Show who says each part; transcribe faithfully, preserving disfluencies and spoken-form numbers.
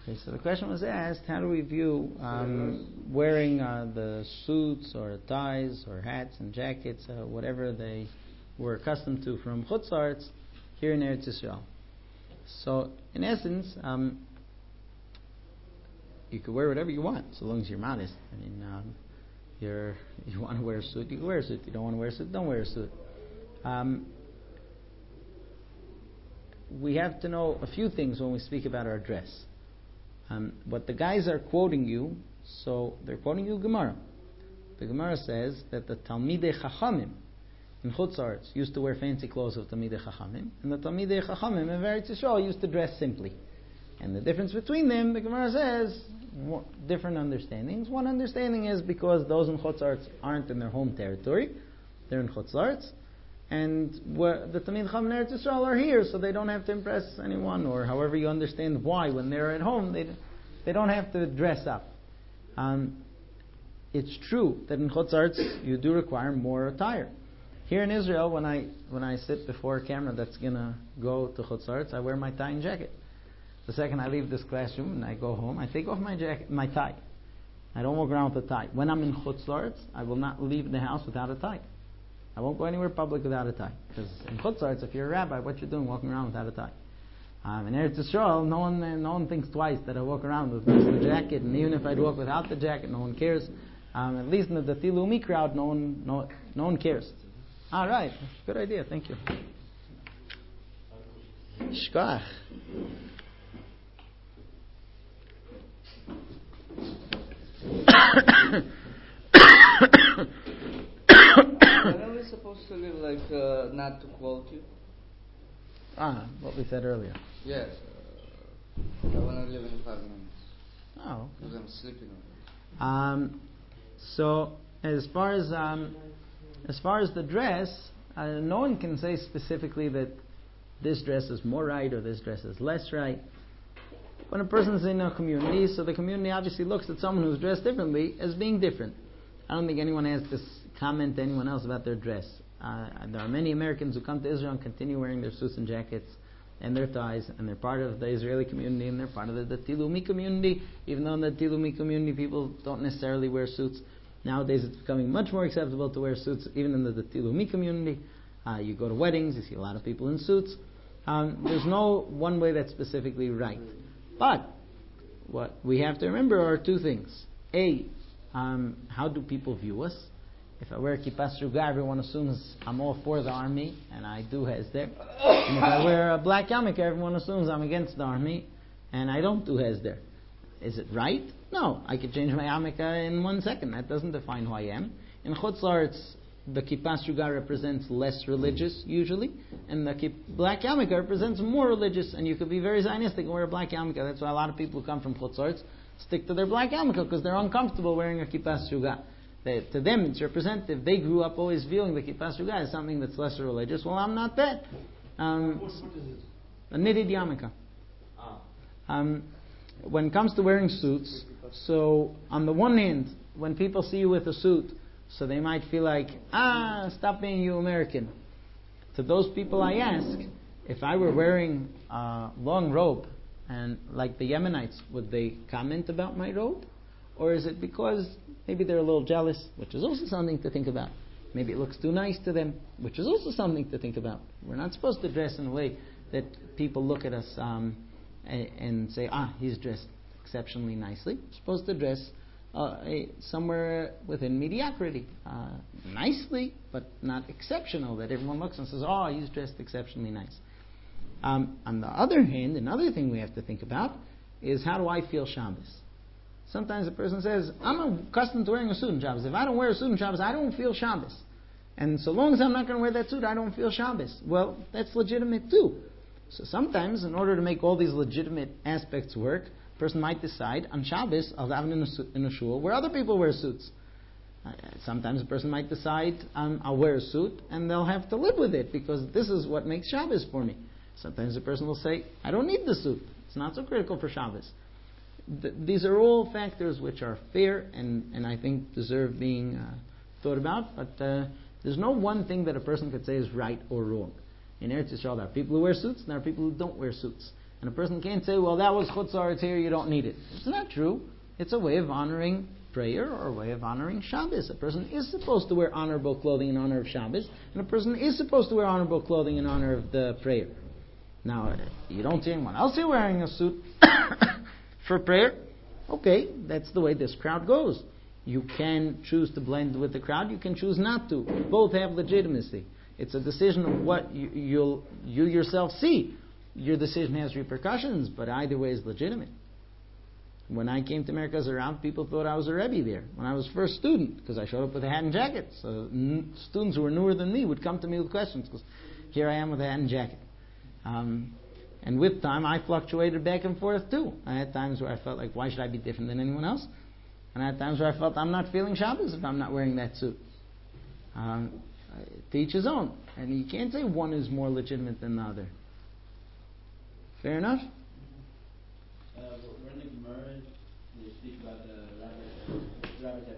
Speaker 1: Okay, so the question was asked, how do we view um, wearing uh, the suits or ties or hats and jackets, uh, whatever they were accustomed to from Chutz La'aretz here in Eretz Yisrael? So, in essence, um, you can wear whatever you want, so long as you're modest. I mean, um, you're, you want to wear a suit, you can wear a suit. You don't want to wear a suit, don't wear a suit. Um, we have to know a few things when we speak about our dress. Um, what the guys are quoting you, so they're quoting you Gemara. The Gemara says that the Talmidei Chachamim in Chutz La'aretz used to wear fancy clothes of Talmidei Chachamim, and the Talmidei Chachamim in Eretz Yisrael used to dress simply. And the difference between them, the Gemara says, different understandings. One understanding is because those in Chutz La'aretz aren't in their home territory, they're in Chutz La'aretz, and the Talmidei Chachamim in Eretz Yisrael are here, so they don't have to impress anyone, or however you understand why when they're at home, they they don't have to dress up. Um, it's true that in Chutz La'aretz you do require more attire. Here in Israel, when I when I sit before a camera that's gonna go to Chutz La'aretz, I wear my tie and jacket. The second I leave this classroom and I go home, I take off my jacket, my tie. I don't walk around with a tie. When I'm in Chutz La'aretz, I will not leave the house without a tie. I won't go anywhere public without a tie. Because in Chutz La'aretz, if you're a rabbi, what you're doing walking around without a tie? Um, in Eretz Yisrael, no one, uh, no one thinks twice that I walk around with a jacket, and even if I'd walk without the jacket, no one cares. Um, at least in the Dati Leumi crowd, no one, no, no one cares. All right, good idea. Thank you. Shkach.
Speaker 2: When are we supposed to live like uh, not to quote you?
Speaker 1: Ah, what we said earlier.
Speaker 2: Yes. Uh, I want to live in five minutes.
Speaker 1: Oh.
Speaker 2: Because I'm sleeping already.
Speaker 1: Um, so as far as um, as far as the dress, uh, no one can say specifically that this dress is more right or this dress is less right. When a person's in a community, so the community obviously looks at someone who's dressed differently as being different. I don't think anyone has to comment to anyone else about their dress. Uh, there are many Americans who come to Israel and continue wearing their suits and jackets and their ties, and they're part of the Israeli community, and they're part of the Dati Leumi community, even though in the Dati Leumi community people don't necessarily wear suits. Nowadays it's becoming much more acceptable to wear suits, even in the Dati Leumi community. Uh, you go to weddings, you see a lot of people in suits. Um, there's no one way that's specifically right. But what we have to remember are two things. A, um, how do people view us? If I wear a kippah sruga, everyone assumes I'm all for the army, and I do hesder. And if I wear a black yarmulke, everyone assumes I'm against the army, and I don't do hesder. Is it right? No. I could change my yarmulke in one second. That doesn't define who I am. In Chutz La'aretz, the kippah sruga represents less religious, usually, and the kip- black yarmulke represents more religious, and you could be very Zionistic and wear a black yarmulke. That's why a lot of people who come from Chutz La'aretz stick to their black yarmulke, because they're uncomfortable wearing a kippah sruga. They, to them, it's representative. They grew up always viewing the kippah sruga as something that's lesser religious. Well, I'm not that. Um,
Speaker 3: what, what is it?
Speaker 1: A knitted yarmulke.
Speaker 3: Ah.
Speaker 1: Um, when it comes to wearing suits, so on the one hand, when people see you with a suit, so they might feel like, ah, stop being you American. To those people I ask, if I were wearing a long robe, and like the Yemenites, would they comment about my robe? Or is it because maybe they're a little jealous, which is also something to think about. Maybe it looks too nice to them, which is also something to think about. We're not supposed to dress in a way that people look at us um, and, and say, ah, he's dressed exceptionally nicely. We're supposed to dress uh, a, somewhere within mediocrity. Uh, nicely, but not exceptional, that everyone looks and says, oh, he's dressed exceptionally nice. Um, on the other hand, another thing we have to think about is, how do I feel Shabbos? Sometimes a person says, I'm accustomed to wearing a suit on Shabbos. If I don't wear a suit on Shabbos, I don't feel Shabbos. And so long as I'm not going to wear that suit, I don't feel Shabbos. Well, that's legitimate too. So sometimes, in order to make all these legitimate aspects work, a person might decide, on Shabbos, I'll have in a, su- in a shul where other people wear suits. Uh, sometimes a person might decide, um, I'll wear a suit, and they'll have to live with it, because this is what makes Shabbos for me. Sometimes a person will say, I don't need the suit. It's not so critical for Shabbos. Th- these are all factors which are fair and, and I think deserve being uh, thought about, but uh, there's no one thing that a person could say is right or wrong. In Eretz Yisrael, there are people who wear suits and there are people who don't wear suits. And a person can't say, well, that was Chutz La'aretz here, you don't need it. It's not true. It's a way of honoring prayer or a way of honoring Shabbos. A person is supposed to wear honorable clothing in honor of Shabbos, and a person is supposed to wear honorable clothing in honor of the prayer. Now, you don't see anyone else here wearing a suit for prayer. Okay, that's the way this crowd goes. You can choose to blend with the crowd, you can choose not to. Both have legitimacy. It's a decision of what you, you'll, you yourself see. Your decision has repercussions, but either way is legitimate. When I came to America as a Rav, people thought I was a Rebbe there. When I was first student, because I showed up with a hat and jacket. So n- students who were newer than me would come to me with questions, because here I am with a hat and jacket. Um, and with time, I fluctuated back and forth too. I had times where I felt like, why should I be different than anyone else? And I had times where I felt I'm not feeling Shabbos if I'm not wearing that suit. Um, to each his own. And you can't say one is more legitimate than the other. Fair enough?
Speaker 3: Uh,